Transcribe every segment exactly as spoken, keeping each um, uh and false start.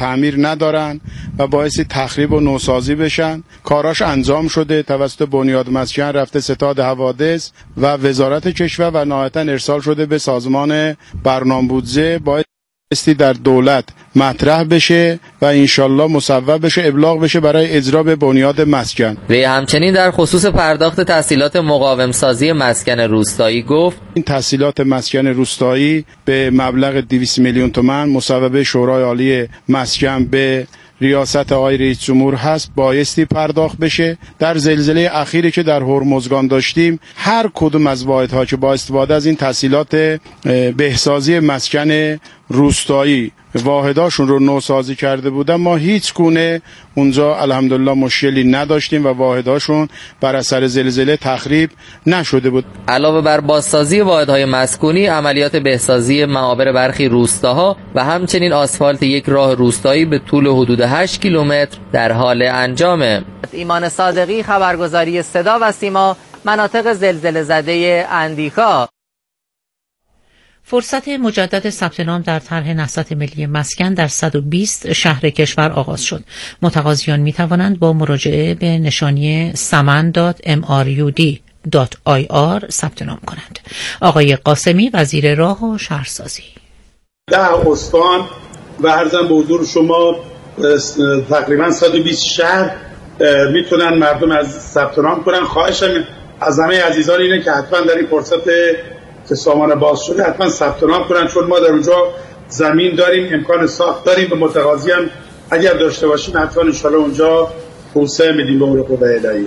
تعمیر ندارن و باعث تخریب و نوسازی بشن. کاراش انجام شده، توسط بنیاد مسکن رفته ستاد حوادث و وزارت کشور و نهایتاً ارسال شده به سازمان برنامه‌بودجه. باعث استی در دولت مطرح بشه و انشالله مصوب بشه، ابلاغ بشه برای اجرا به بنیاد مسکن. وی همچنین در خصوص پرداخت تسهیلات مقاوم سازی مسکن روستایی گفت این تسهیلات مسکن روستایی به مبلغ دویست میلیون تومان مصوبه شورای عالی مسکن به ریاست آقای رئیس جمهور هست، بایستی پرداخت بشه. در زلزله اخیری که در هرمزگان داشتیم، هر کدوم از واحدها که با استفاده از این تسهیلات بهسازی مسکن روستایی واحداشون رو نوسازی کرده بودن، ما هیچ گونه اونجا الحمدلله مشکلی نداشتیم و واحداشون بر اثر زلزله تخریب نشده بود. علاوه بر بازسازی واحدهای مسکونی، عملیات بهسازی معابر برخی روستاها و همچنین آسفالت یک راه روستایی به طول حدود هشت کیلومتر در حال انجامه. ایمان صادقی، خبرگزاری صدا و سیما، مناطق زلزله زده اندیکا. فرصت مجدد ثبت نام در طرح نهضت ملی مسکن در صد و بیست شهر کشور آغاز شد. متقاضیان می توانند با مراجعه به نشانی سمن دات ام آر یو دی دات آی آر ثبت نام کنند. آقای قاسمی، وزیر راه و شهرسازی: ده استان و عرضم به حضور شما تقریبا صد و بیست شهر میتونن مردم از ثبت نام کنن. خواهشم از همه عزیزان اینه که حتما در این فرصت که سامان باز شده حتما ثبت نام کنن، چون ما در اونجا زمین داریم، امکان ساخت داریم. به متقاضی هم اگر داشته باشیم حتما ان شاءالله اونجا توسعه میدیم به امور خدای الهی.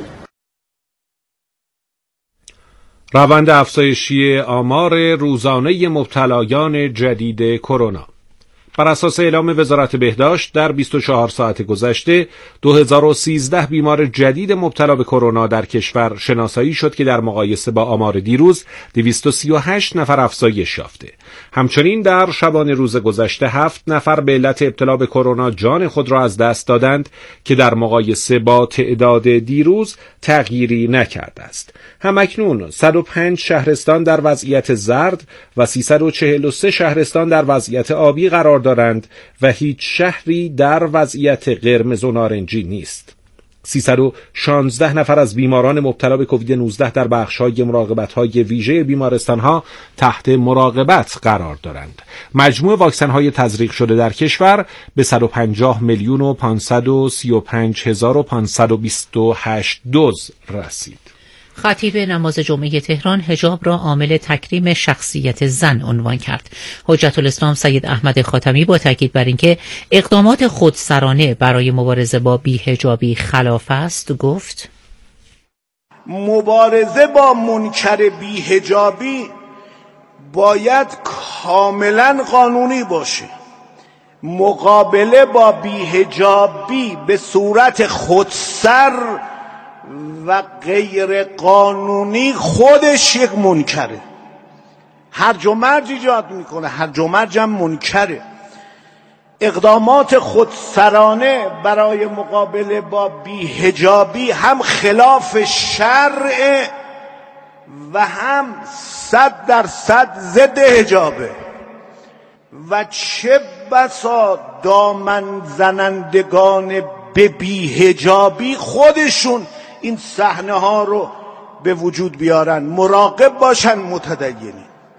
روند افزایشی آمار روزانه مبتلایان جدید کرونا. بر اساس اعلام وزارت بهداشت در بیست و چهار ساعت گذشته دو هزار و سیزده بیمار جدید مبتلا به کرونا در کشور شناسایی شد که در مقایسه با آمار دیروز دویست و سی و هشت نفر افزایش یافته. همچنین در شبانه روز گذشته هفت نفر به علت ابتلا به کرونا جان خود را از دست دادند که در مقایسه با تعداد دیروز تغییری نکرده است. همکنون صد و پنج شهرستان در وضعیت زرد و سیصد و چهل و سه شهرستان در وضعیت آبی قرار دارند و هیچ شهری در وضعیت قرمز و نارنجی نیست. سیصد و شانزده نفر از بیماران مبتلا به کووید نوزده در بخش‌های مراقبت‌های ویژه بیمارستان‌ها تحت مراقبت قرار دارند. مجموع واکسن‌های تزریق شده در کشور به صد و پنجاه میلیون و پانصد و سی و پنج هزار و پانصد و بیست و هشت دوز رسید. خطیب نماز جمعه تهران حجاب را عامل تکریم شخصیت زن عنوان کرد. حجت الاسلام سید احمد خاتمی با تاکید بر اینکه اقدامات خودسرانه برای مبارزه با بی‌حجابی خلاف است گفت: مبارزه با منکر بی‌حجابی باید کاملا قانونی باشه. مقابله با بی‌حجابی به صورت خودسر و غیر قانونی خودش یک منکره، هرج و مرج ایجاد میکنه، هرج و مرج هم منکره. اقدامات خودسرانه برای مقابله با بی‌حجابی هم خلاف شرع و هم صد درصد ضد حجابه و چه بسا دامن زنندگان به بی‌حجابی خودشون این صحنه ها رو به وجود بیارن. مراقب باشن متدینین.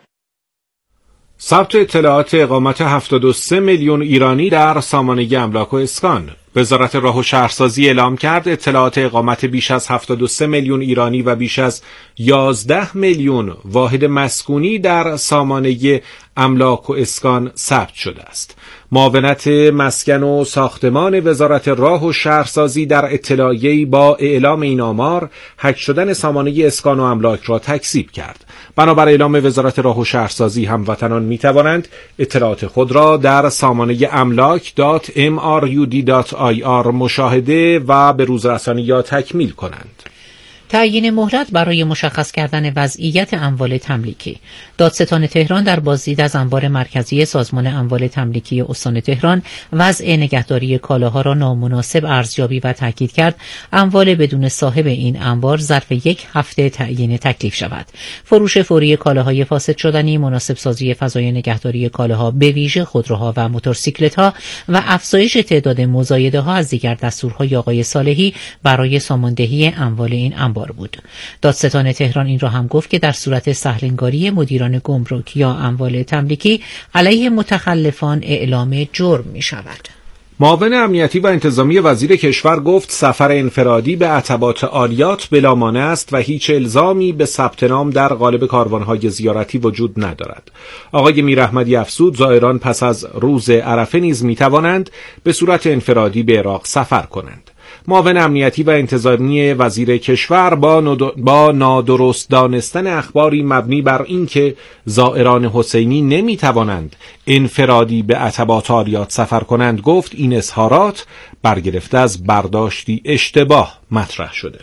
ثبت اطلاعات اقامت هفتاد و سه میلیون ایرانی در سامانه املاک و اسکان. وزارت راه و شهرسازی اعلام کرد اطلاعات اقامت بیش از هفتاد و سه میلیون ایرانی و بیش از یازده میلیون واحد مسکونی در سامانه املاک و اسکان ثبت شده است. معاونت مسکن و ساختمان وزارت راه و شهرسازی در اطلاعیه‌ای با اعلام این آمار حک شدن سامانه اسکان و املاک را تکذیب کرد. بنابر اعلام وزارت راه و شهرسازی هموطنان می توانند اطلاعات خود را در سامانه املاک دات ام آر یو دی دات آی آر مشاهده و به روزرسانی یا تکمیل کنند. تعیین مهلت برای مشخص کردن وضعیت اموال تملیکی. دادستان تهران در بازدید از انبار مرکزی سازمان اموال تملیکی استان تهران وضع نگهداری کالاها را نامناسب ارزیابی و تاکید کرد اموال بدون صاحب این انبار ظرف یک هفته تعیین تکلیف شود. فروش فوری کالاهای فاسد شدنی، مناسب سازی فضای نگهداری کالاها به ویژه خودروها و موتورسیکلت‌ها و افزایش تعداد مزایده‌ها از دیگر دستورهای آقای صالحی برای ساماندهی اموال این انبار بود. دادستان تهران این را هم گفت که در صورت سهلنگاری مدیران گمرک یا اموال تملیکی علیه متخلفان اعلام جرم می شود. معاون امنیتی و انتظامی وزیر کشور گفت سفر انفرادی به عتبات عالیات بلا مانع است و هیچ الزامی به ثبت نام در قالب کاروانهای زیارتی وجود ندارد. آقای میراحمدی افزود زائران پس از روز عرفه نیز می توانند به صورت انفرادی به عراق سفر کنند. معاون امنیتی و انتظامی وزیر کشور با, با نادرست دانستن اخباری مبنی بر اینکه زائران حسینی نمی توانند انفرادی به عتبات عالیات سفر کنند گفت این اظهارات برگرفته از برداشتی اشتباه مطرح شده.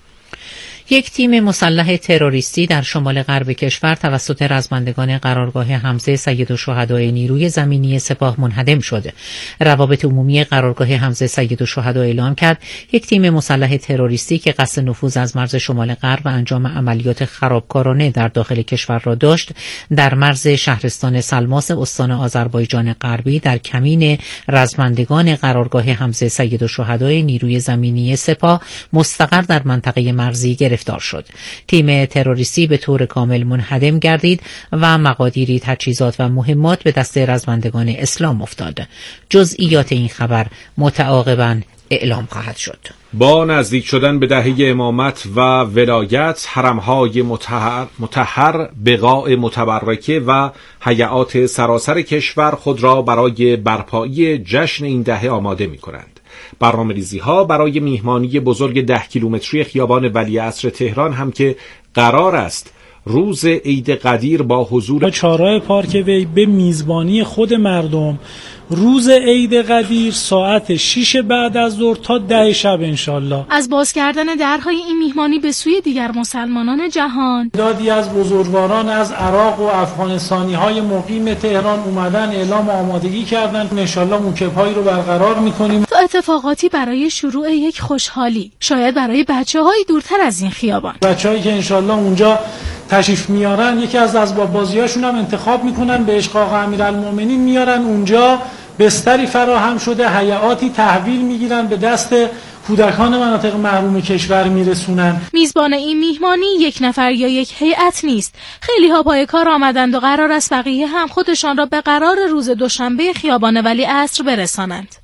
یک تیم مسلح تروریستی در شمال غرب کشور توسط رزمندگان قرارگاه حمزه سیدالشهداء نیروی زمینی سپاه منهدم شد. روابط عمومی قرارگاه حمزه سیدالشهداء اعلام کرد یک تیم مسلح تروریستی که قصد نفوذ از مرز شمال غرب و انجام عملیات خرابکارانه در داخل کشور را داشت، در مرز شهرستان سلماس استان آذربایجان غربی در کمین رزمندگان قرارگاه حمزه سیدالشهداء نیروی زمینی سپاه مستقر در منطقه مرزی گرفتار شد. تیم تروریستی به طور کامل منهدم گردید و مقادیری تجهیزات و مهمات به دست رزمندگان اسلام افتاد. جزئیات این خبر متعاقباً اعلام خواهد شد. با نزدیک شدن به دهه امامت و ولایت، حرمهای مطهر, مطهر بقاع متبرکه و هیئات سراسر کشور خود را برای برپایی جشن این دهه آماده می کنند. برنامه‌ریزی ها برای میهمانی بزرگ ده کیلومتری خیابان ولیعصر تهران هم که قرار است روز عید قدیر با حضور چهارراه پارک وی به میزبانی خود مردم روز عید قدیر ساعت شش بعد از ظهر تا ده شب انشالله از باز کردن درهای این میهمانی به سوی دیگر مسلمانان جهان دادی از بزرگواران از عراق و افغانستانی های مقیم تهران اومدن اعلام آمادگی کردن. انشالله موکب‌هایی رو برقرار میکنیم تا اتفاقاتی برای شروع یک خوشحالی، شاید برای بچه‌های دورتر از این خیابان، بچه‌هایی که انشالله اونجا تشریف میارن یکی از اسباب بازیاشون هم انتخاب میکنن به اشقاق امیرالمومنین میارن اونجا، بستری فراهم شده، هیئاتی تحویل میگیرن به دست کودکان مناطق محروم کشور میرسونن. میزبان این میهمانی یک نفر یا یک هیئت نیست، خیلی ها پای کار آمدند و قرار است بقیه هم خودشان را به قرار روز دوشنبه خیابان ولیعصر برسانند.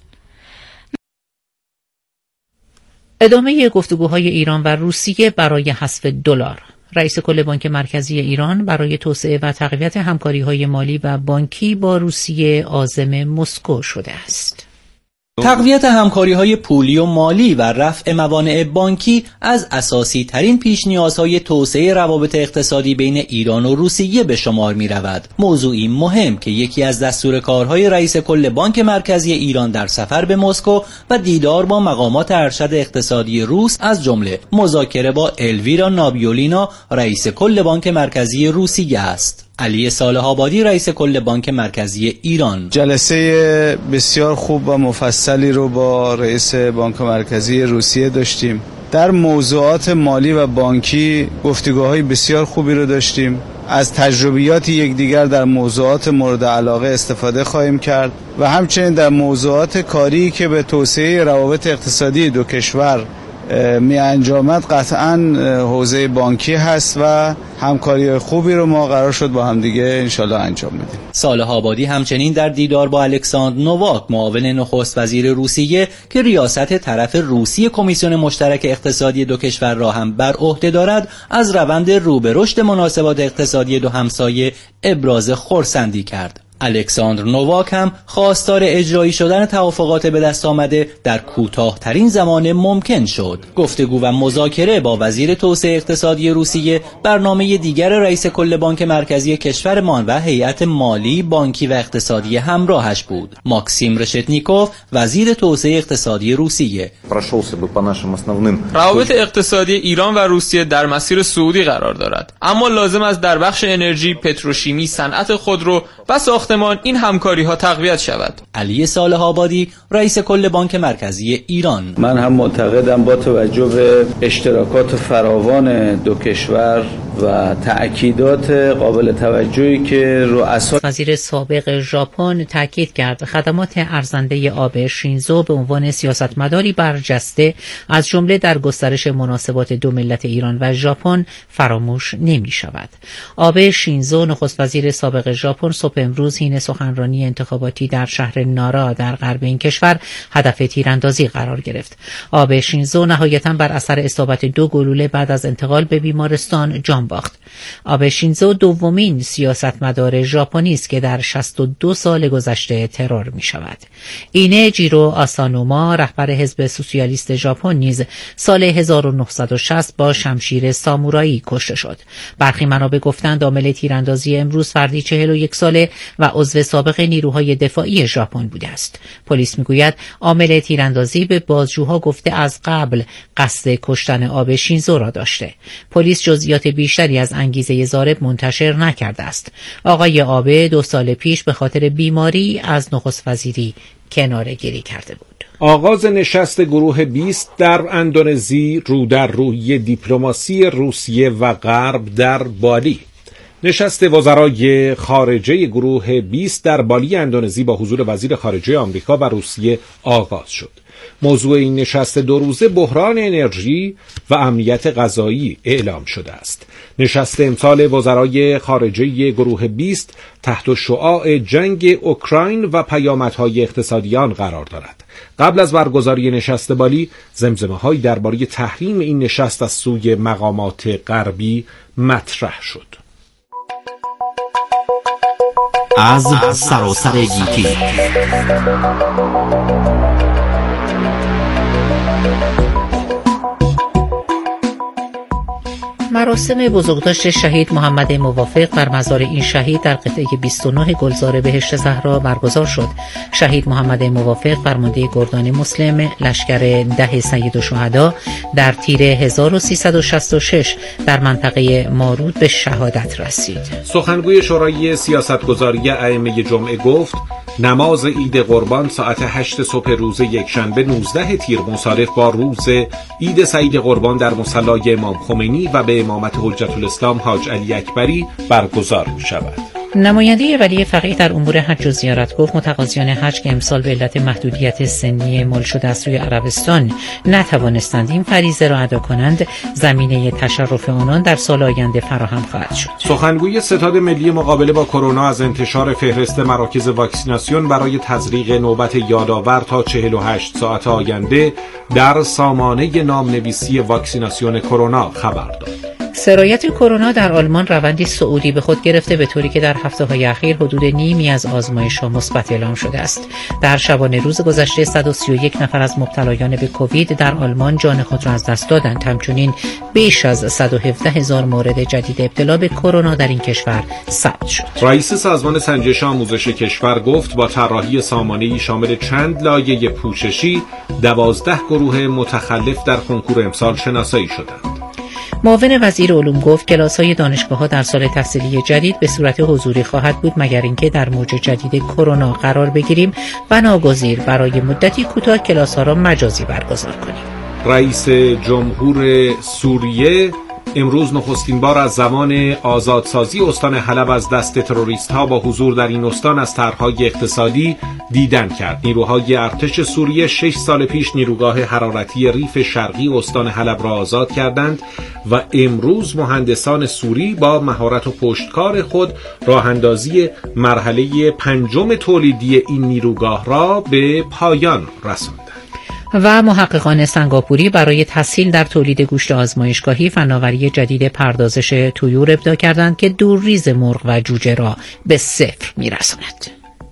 ادامه گفتگوهای ایران و روسیه برای حذف دلار. رئیس کل بانک مرکزی ایران برای توسعه و تقویت همکاری‌های مالی و بانکی با روسیه عازم مسکو شده است. تقویت همکاری‌های پولی و مالی و رفع موانع بانکی از اساسی ترین پیش نیازهای توسعه روابط اقتصادی بین ایران و روسیه به شمار می‌رود. موضوعی مهم که یکی از دستور کارهای رئیس کل بانک مرکزی ایران در سفر به مسکو و دیدار با مقامات ارشد اقتصادی روس از جمله مذاکره با الویرا نابیولینا رئیس کل بانک مرکزی روسیه است. علی صالح آبادی رئیس کل بانک مرکزی ایران جلسه بسیار خوب و مفصلی رو با رئیس بانک مرکزی روسیه داشتیم. در موضوعات مالی و بانکی گفتگوهای بسیار خوبی رو داشتیم. از تجربیات یکدیگر در موضوعات مورد علاقه استفاده خواهیم کرد و همچنین در موضوعات کاری که به توسعه روابط اقتصادی دو کشور می انجامد قطعاً حوزه بانکی هست و همکاری خوبی رو ما قرار شد با همدیگه انشالله انجام بدیم. صالح آبادی همچنین در دیدار با الکساندر نوواک معاون نخست وزیر روسیه که ریاست طرف روسی کمیسیون مشترک اقتصادی دو کشور را هم بر عهده دارد از روند رو به رشد مناسبات اقتصادی دو همسایه ابراز خرسندی کرد. الکساندر نوواک هم خواستار اجرایی شدن توافقات به دست آمده در کوتاه‌ترین زمان ممکن شد. گفتگو و مذاکره با وزیر توسعه اقتصادی روسیه برنامه دیگر رئیس کل بانک مرکزی کشورمان و هیئت مالی، بانکی و اقتصادی همراهش بود. ماکسیم رشتنیکوف، وزیر توسعه اقتصادی روسیه: روابط اقتصادی ایران و روسیه در مسیر صعودی قرار دارد، اما لازم است در بخش انرژی، پتروشیمی، صنعت خودرو و ساختمان این همکاری ها تقویت شود. علی صالح آبادی، رئیس کل بانک مرکزی ایران: من هم معتقدم با توجه به اشتراکات فراوان دو کشور و تأکیدات قابل توجهی که رؤسا وزیر سابق ژاپن تاکید کرد خدمات ارزنده آب شینزو به عنوان سیاستمداری برجسته از جمله در گسترش مناسبات دو ملت ایران و ژاپن فراموش نمی شود. آب شینزو، نخست وزیر سابق ژاپن، صبح امروز حین سخنرانی انتخاباتی در شهر نارا در غرب این کشور هدف تیراندازی قرار گرفت. آب شینزو نهایتاً بر اثر اصابت دو گلوله بعد از انتقال به بیمارستان جان باخت. آب شینزو دومین سیاستمدار ژاپنی است که در شصت و دو سال گذشته ترور می شود. اینه جیرو آسانوما، رهبر حزب سوسیالیست ژاپن، نیز سال هزار و نهصد و شصت با شمشیر سامورایی کشته شد. برخی منابع گفتند عامل تیراندازی امروز فردی چهل و یک ساله و عضو سابق نیروهای دفاعی ژاپن بوده است. پلیس میگوید عامل تیراندازی به بازجوها گفته از قبل قصد کشتن آب شینزو را داشته. پلیس جزئیات بیشتری از انگیزه ضارب منتشر نکرده است. آقای آبه دو سال پیش به خاطر بیماری از نخست وزیری کناره‌گیری کرده بود. آغاز نشست گروه بیست در اندونزی رو در روی دیپلماسی روسیه و غرب در بالی. نشست وزرای خارجه گروه بیست در بالی اندونزی با حضور وزیر خارجه آمریکا و روسیه آغاز شد. موضوع این نشست دو روزه بحران انرژی و امنیت غذایی اعلام شده است. نشست امسال وزرای خارجه گروه بیست تحت شعاع جنگ اوکراین و پیامدهای اقتصادی آن قرار دارد. قبل از برگزاری نشست بالی، زمزمه‌هایی درباره تحریم این نشست از سوی مقامات غربی مطرح شد. از سراسر گیتی مراسم بزرگداشت شهید محمد موافق بر مزار این شهید در قطعه بیست و نه گلزار بهشت زهرا برگزار شد. شهید محمد موافق فرمانده گردان مسلم لشکر ده سید الشهدا در تیر هزار و سیصد و شصت و شش در منطقه مارود به شهادت رسید. سخنگوی شورای سیاستگذاری ائمه جمعه گفت نماز عید قربان ساعت هشت صبح روز یکشنبه نوزده تیر مصادف با روز عید سعید قربان در مصلی امام خمینی و به امامت حجت الاسلام حاج علی اکبری برگزار می شود. نماینده ولی فقیه در امور حج و زیارت گفت متقاضیان حج که امسال به علت محدودیت سنی مل شده از سوی عربستان نتوانستند این فریضه را ادا کنند، زمینه تشرف آنان در سال آینده فراهم خواهد شد. سخنگوی ستاد ملی مقابله با کرونا از انتشار فهرست مراکز واکسیناسیون برای تزریق نوبت یادآور تا چهل و هشت ساعت آینده در سامانه نامنویسی واکسیناسیون کرونا خبر داد. سرایت کرونا در آلمان روندی صعودی به خود گرفته به طوری که در هفته‌های اخیر حدود نیمی از آزمایش‌ها مثبت اعلام شده است. در شبانه روز گذشته صد و سی و یک نفر از مبتلایان به کووید در آلمان جان خود را از دست دادند. همچنین بیش از صد و هفده هزار مورد جدید ابتلا به کرونا در این کشور ثبت شد. رئیس سازمان سنجش آموزش کشور گفت با طراحی سامانه‌ای شامل چند لایه پوششی دوازده گروه متخلف در کنکور امسال شناسایی شدند. معاون وزیر علوم گفت کلاس‌های دانشگاه‌ها در سال تحصیلی جدید به صورت حضوری خواهد بود مگر اینکه در موج جدید کرونا قرار بگیریم و ناگزیر برای مدتی کوتاه کلاس‌ها را مجازی برگزار کنیم. رئیس جمهور سوریه امروز نخستین بار از زمان آزادسازی استان حلب از دست تروریست‌ها با حضور در این استان از طرح‌های اقتصادی دیدن کرد. نیروهای ارتش سوریه شش سال پیش نیروگاه حرارتی ریف شرقی استان حلب را آزاد کردند و امروز مهندسان سوری با مهارت و پشتکار خود راه‌اندازی مرحله پنجم تولیدی این نیروگاه را به پایان رساندند. و محققان سنگاپوری برای تسهیل در تولید گوشت آزمایشگاهی فناوری جدید پردازش طیور ابداع کردند که دورریز مرغ و جوجه را به صفر می‌رساند.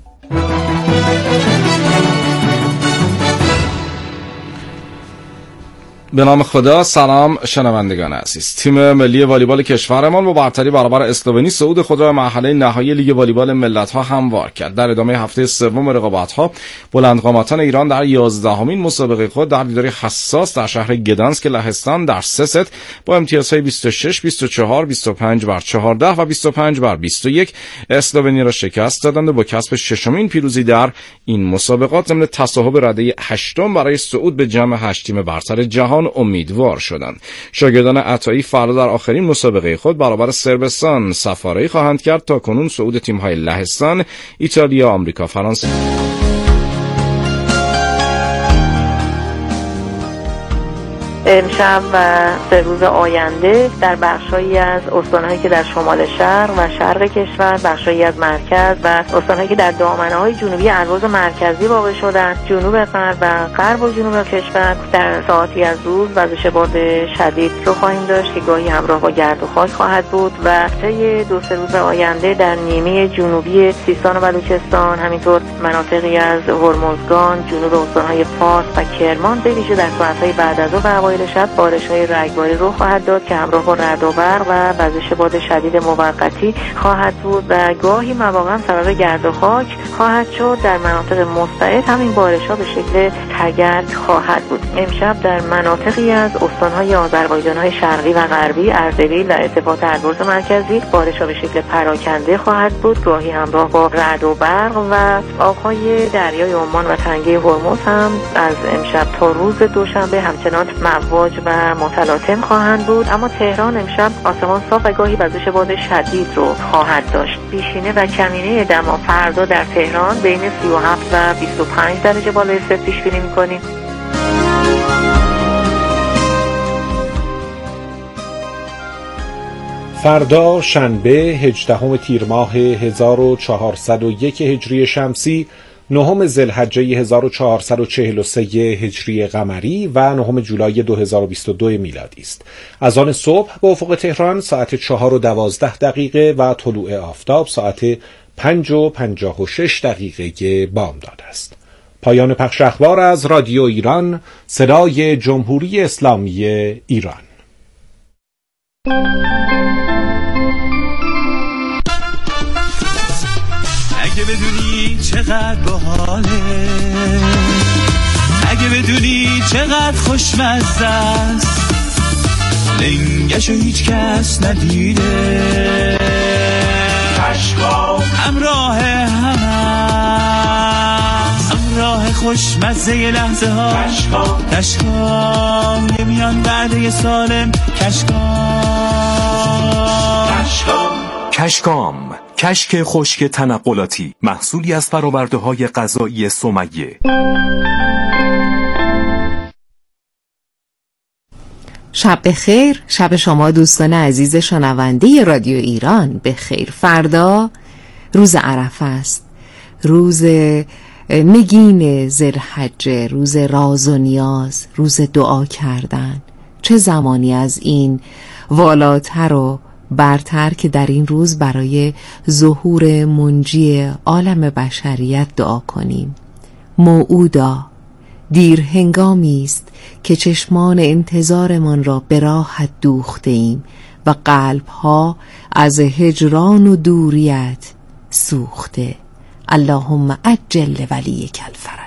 به نام خدا. سلام شنوندگان عزیز. تیم ملی والیبال کشورمان با برتری برابر اسلوونی صعود خود را مرحله نهایی لیگ والیبال ملت‌ها هموار کرد. در ادامه هفته سوم رقابت‌ها بلندقامتان ایران در یازدهمین مسابقه خود در دیداری حساس در شهر گدانسک لهستان در سه ست با امتیازهای بیست و شش بیست و چهار بیست و پنج بر چهارده و بیست و پنج بر بیست و یک اسلوونی را شکست دادند و با کسب ششمین پیروزی در این مسابقات ضمن تصاحب رده هشتم برای صعود به جمع هشت تیم برتر جهان امیدوار شدند. شاگردان عطایی فردا در آخرین مسابقه خود برابر صربستان سفاری خواهند کرد. تا کنون صعود تیم‌های لهستان، ایتالیا، آمریکا، فرانسه امشب و سه روز آینده در بخشایی از استان‌هایی که در شمال شرق و شرق کشور، بخشایی از مرکز و استان‌هایی که در دامنه‌های جنوبی اهواز مرکزی واقع شدند، جنوب غرب و غرب و جنوب کشور در ساعاتی از روز وزش باد شدید رو خواهیم داشت که گاهی همراه با گرد و خاک خواهد بود و طی دو سه روز آینده در نیمه جنوبی سیستان و بلوچستان، همینطور مناطقی از هرمزگان، جنوب استان‌های فارس و کرمان به ویژه در ساعت‌های بعد از ظهر و اوایل شب بارش‌های رگباری رو خواهد داد که همراه با رعد و برق و وزش باد شدید موقتی خواهد بود و گاهی مواقع سبب گرد و خاک خواهد شد. در مناطق مستعد همین بارش‌ها به شکل تگرگ خواهد بود. امشب در مناطقی از استان‌های آذربایجان‌های شرقی و غربی، اردبیل و ارتفاعات البرز مرکزی بارش‌ها به شکل پراکنده خواهد بود، گاهی همراه با رعد و برق و آب‌های دریای عمان و تنگه هرمز هم از امشب تا روز دوشنبه همچنان مواج و متلاطم خواهند بود. اما تهران امشب آسمان صاف و گاهی وزش باد شدید رو خواهد داشت. بیشینه و کمینه دما فردا در تهران بین سی و هفت و بیست و پنج درجه بالای صفر پیش بینی می‌کنیم. فردا شنبه هجدهم تیر ماه هزار و چهارصد و یک هجری شمسی، نهم ذوالحجه هزار و چهارصد و چهل و سه هجری قمری و نهم جولای دو هزار و بیست و دو میلادی است. از آن صبح به افق تهران ساعت چهار و دوازده دقیقه و طلوع آفتاب ساعت پنج و پنجاه و شش دقیقه بامداد است. پایان پخش اخبار از رادیو ایران، صدای جمهوری اسلامی ایران. اگه بدونی چقدر باحاله، اگه بدونی چقدر خوشمزه است، لنگشو هیچ کس ندیده، کشکام همراه همه، همراه خوشمزه لحظه ها، کشکام کشکام نمیان بعد سالم، کشکام کشکام کشکام کشک خشک تنقلاتی، محصولی از فرآورده‌های غذایی سمیه. شب بخیر، شب شما دوستان عزیز شنونده رادیو ایران بخیر. فردا روز عرفه است، روز نگین ذوالحجه، روز راز و نیاز، روز دعا کردن. چه زمانی از این والاتر و برتر که در این روز برای ظهور منجی عالم بشریت دعا کنیم. موعودا، دیر هنگامی است که چشمان انتظارمان را به راحت دوخته ایم و قلبها از هجران و دوریت سوخته. اللهم عجل ولیک الفرج.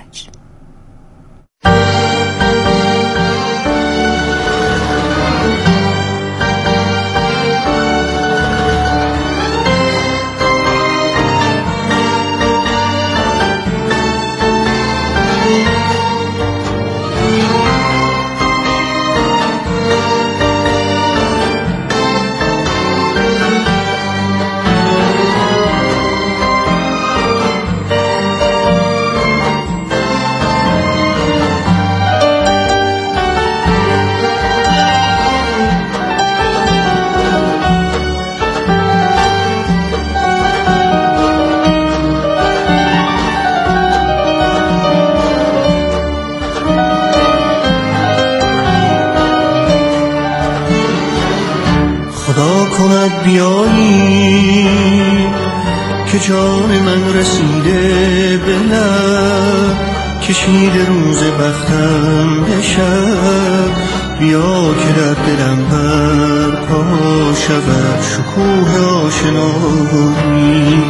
کند بیایی که جان من رسیده به لب کشیده روز بختم به شب بیا که در دلم برپا شود شکوه آشنایی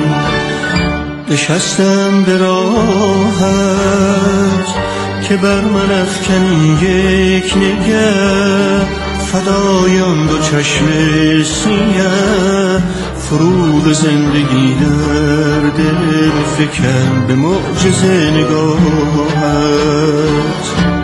نشستم به راهت که بر من افکنی یک نگه فدای آن دو چشم سیه فروغ زندگی در دل فکن به معجزه نگاهت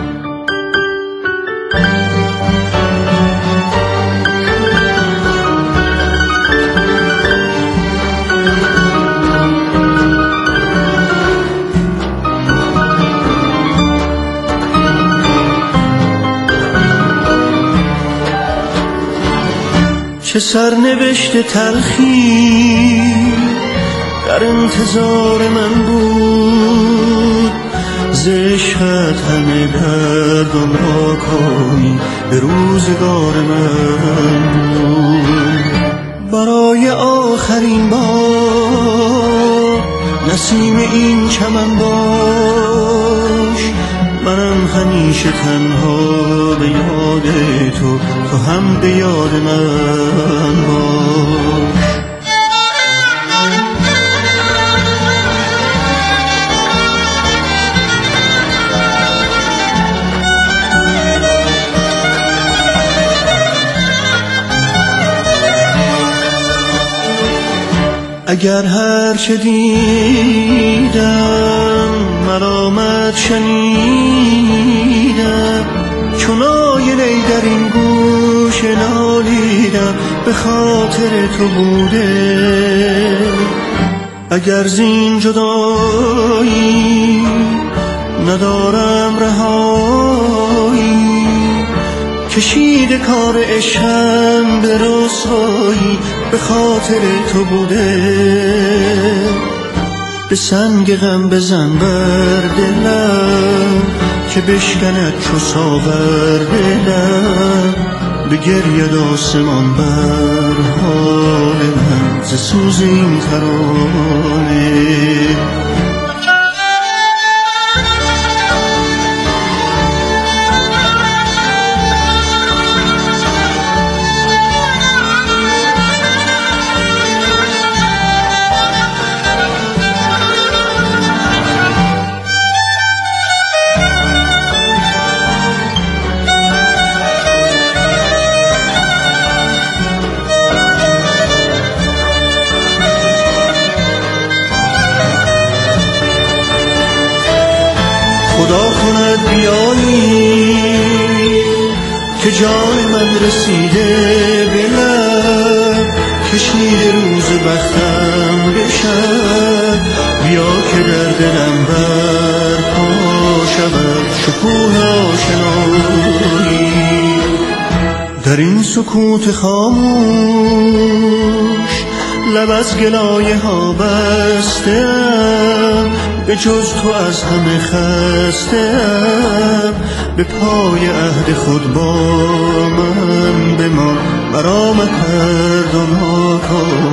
چه سرنوشت تلخی در انتظار من بود ز عشقت همه دردم را کامی به روزگار من بود برای آخرین بار نسیم این چمن باش منم همیشه تنها به یاد تو تو هم به یاد من باش اگر هر چه دیدم ملامت شنیدم چون آینه در این گوش نالیدم به خاطر تو بوده اگر زین جدایی ندارم رهایی کشیده کار عشقم به رسوایی به خاطر تو بوده به سنگ غم بزن بر دلم که بشکند چو ساغر دلم به گرید آسمان بر حال من ز سوز این ترانه خدا کند بیایی که جان من رسیده به لب کشیده روز بختم بشد بیا که در دلم برپا شود شکوه آشنایی در این سکوت خاموش لب از گلایه ها بستم به جز تو از همه خستم به پای عهد خود با من بمان مرا مکردن کن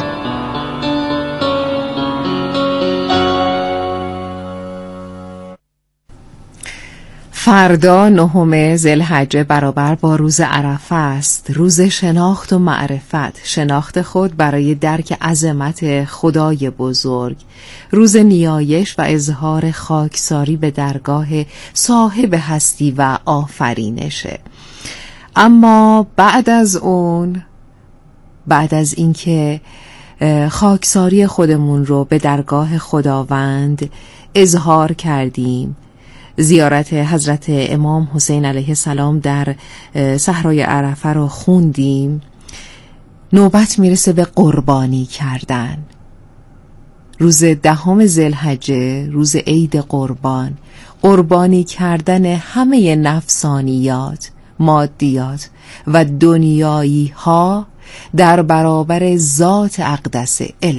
فردا نهم ذوالحجه برابر با روز عرفه است، روز شناخت و معرفت، شناخت خود برای درک عظمت خدای بزرگ، روز نیایش و اظهار خاکساری به درگاه صاحب هستی و آفرینشه. اما بعد از اون، بعد از اینکه خاکساری خودمون رو به درگاه خداوند اظهار کردیم، زیارت حضرت امام حسین علیه السلام در صحرای عرفه رو خوندیم، نوبت میرسه به قربانی کردن. روز دهم ذوالحجه، روز عید قربان، قربانی کردن همه نفسانیات، مادیات و دنیایی ها در برابر ذات اقدس اله.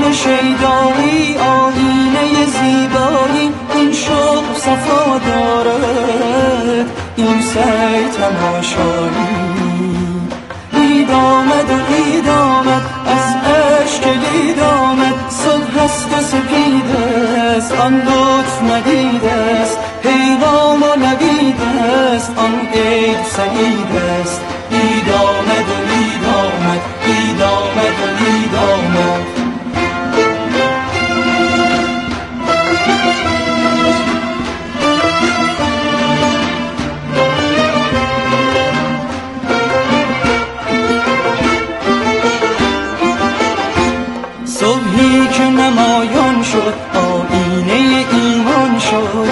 شام شیدایی آینه زیبایی این شوق صفا داره این سعی تماشایی عید آمد و عید آمد از عشق عید آمد صبح هست و سپید است آن لطف ندید است پیغام و نوید است آن عید سعید است عید آمد و عید آمد عید آمد و عید آمد صبحی که نمایان شد آینه ایمان شد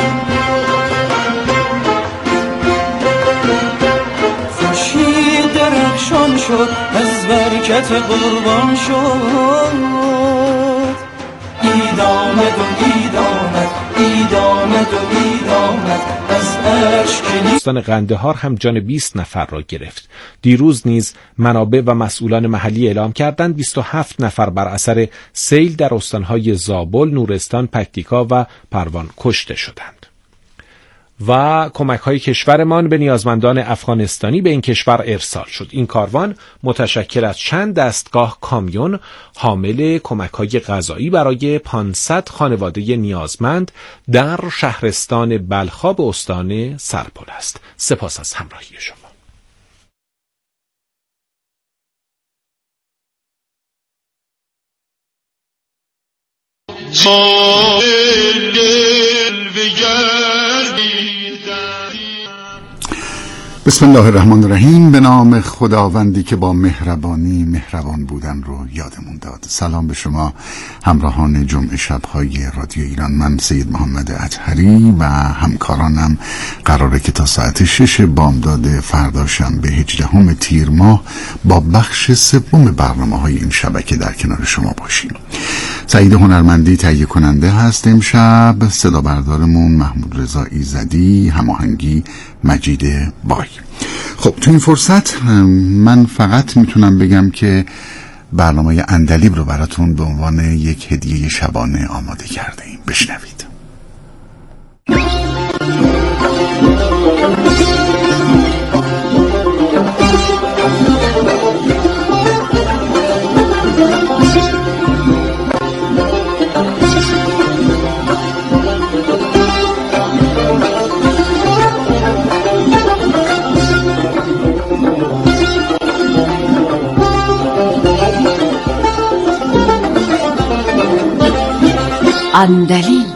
خورشید درخشان شد از برکت قربان شد عید آمد و عید آمد عید آمد و عید آمد از عشق استان قندهار هم جان بیست نفر را گرفت. دیروز نیز منابع و مسئولان محلی اعلام کردند بیست و هفت نفر بر اثر سیل در استانهای زابل، نورستان، پکتیکا و پروان کشته شدند. و کمک‌های کشورمان به نیازمندان افغانستانی به این کشور ارسال شد. این کاروان متشکل از چند دستگاه کامیون حامل کمک‌های غذایی برای پانصد خانواده نیازمند در شهرستان بلخاب استان سرپل است. سپاس از همراهی شما. بسم الله الرحمن الرحیم. به نام خداوندی که با مهربانی مهربان بودن رو یادمون داد. سلام به شما همراهان جمعه شب‌های رادیو ایران. من سید محمد اطهری و همکارانم قراره که تا ساعت شش بامداد فردا شنبه هجدهم تیر ماه با بخش سوم برنامه‌های این شبکه در کنار شما باشیم. سعید هنرمندی تهیه کننده هست امشب، صدا بردارمون محمود رضا ایزدی، هماهنگی مجید بای. خب تو این فرصت من فقط میتونم بگم که برنامه عندلیب رو براتون به عنوان یک هدیه شبانه آماده کرده ایم. بشنوید. عندلیب.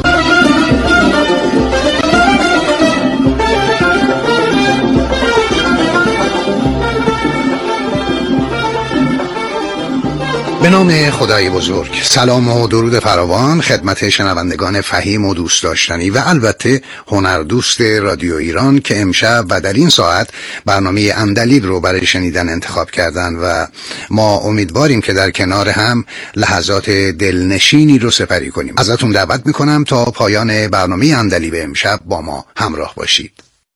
به نام خدای بزرگ. سلام و درود فراوان خدمت شنوندگان فهیم و دوست داشتنی و البته هنردوست رادیو ایران که امشب و در این ساعت برنامه عندلیب رو برای شنیدن انتخاب کردن و ما امیدواریم که در کنار هم لحظات دلنشینی رو سپری کنیم. ازتون دعوت میکنم تا پایان برنامه عندلیب امشب با ما همراه باشید.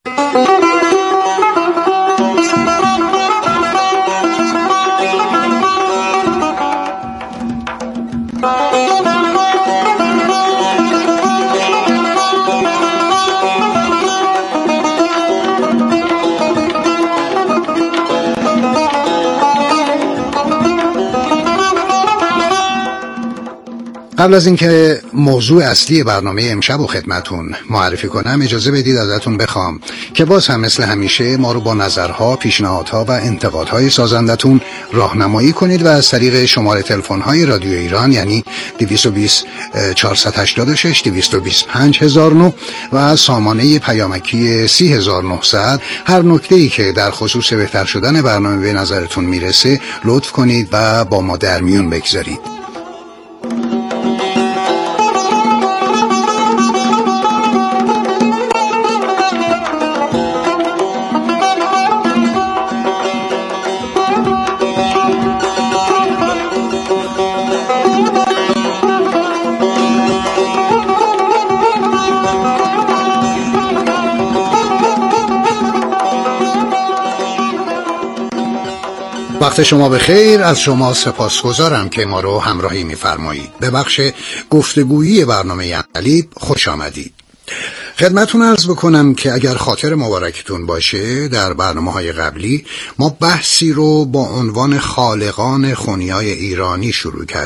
قبل از اینکه موضوع اصلی برنامه امشب و خدمتون معرفی کنم اجازه بدید ازتون بخوام که باز هم مثل همیشه ما رو با نظرها، پیشنهادها و انتقادهای سازندتون راهنمایی کنید و از طریق شماره تلفن‌های رادیو ایران یعنی دویست و بیست چهارصد و هشتاد و شش دویست و بیست پنج هزار و نه و سامانه پیامکی سی هزار و نهصد هر نکته‌ای که در خصوص بهتر شدن برنامه به نظرتون میرسه لطف کنید و با ما در میون بگذارید. وقت شما بخیر. از شما سپاسگزارم که ما رو همراهی می‌فرمایید. به بخش گفتگویی برنامه عملی خوش آمدید. خدمتون عرض بکنم که اگر خاطر مبارکتون باشه، در برنامه‌های قبلی ما بحثی رو با عنوان خالقان خونیای ایرانی شروع کردیم